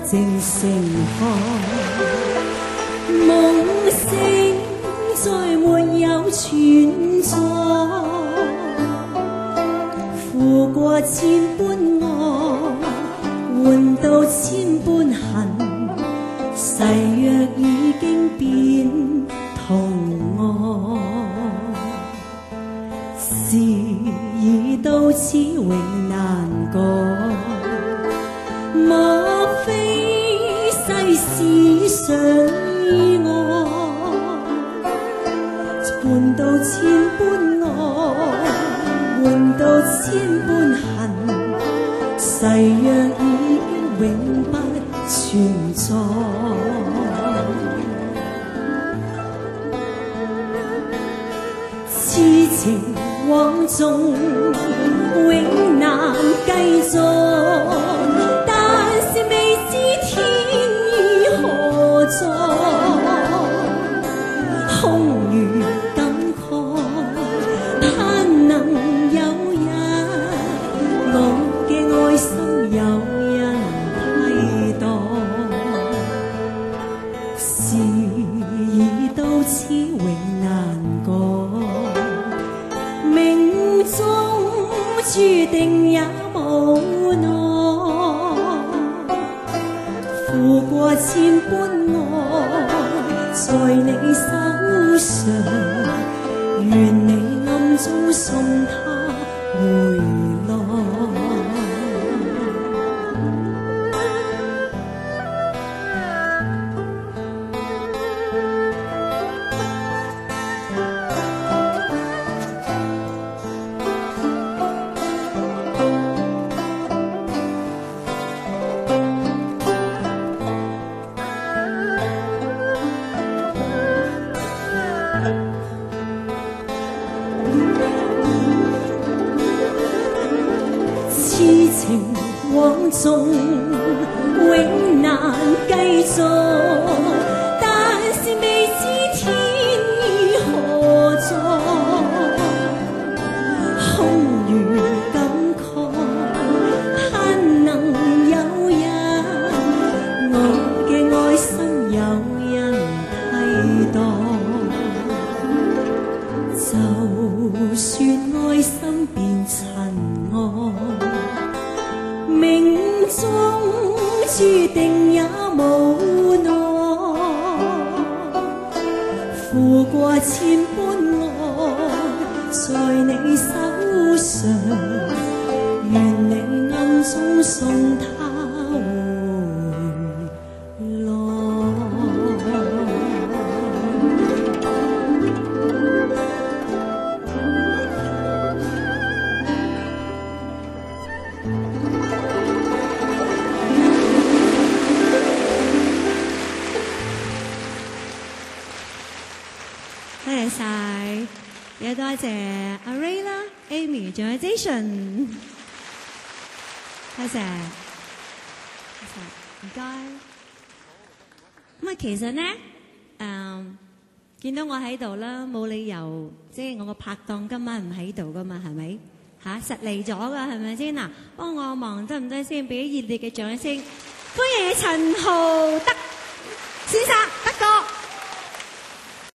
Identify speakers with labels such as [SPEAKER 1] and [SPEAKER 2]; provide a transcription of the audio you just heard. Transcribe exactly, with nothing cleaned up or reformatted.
[SPEAKER 1] 靜成河，夢醒再沒有存在，負過千般愛，換到千般恨，誓約已經變同愛，事已到此永難改。莫非世事上意外，換到千般愛，換到千般恨，誓約已經永不存在。痴情往縱永難繼續，空餘感慨，盼能有日，我嘅愛心有人替代。事已到此永難改，命中注定也無奈，負過千般愛，在你手上，願你暗中送他回來。痴情往縱永難繼續，但是未知天意何在，空餘感慨，盼能有日，我嘅愛心有人替代。就算愛心變塵埃，命中注定也無奈，負過千般愛，在你手上，願你暗中送他回來。多謝晒，亦多謝阿 Ray 啦、Amy 仲有 Jason， 多謝，多謝，唔該。咁啊，其實咧，誒、嗯，見到我喺度啦，冇理由即係、就是、我個拍檔今晚唔喺度噶嘛，係咪？嚇、啊，實嚟咗噶，係咪先嗱？幫我忙得唔得先？俾熱烈嘅掌聲，歡迎陳浩德先生。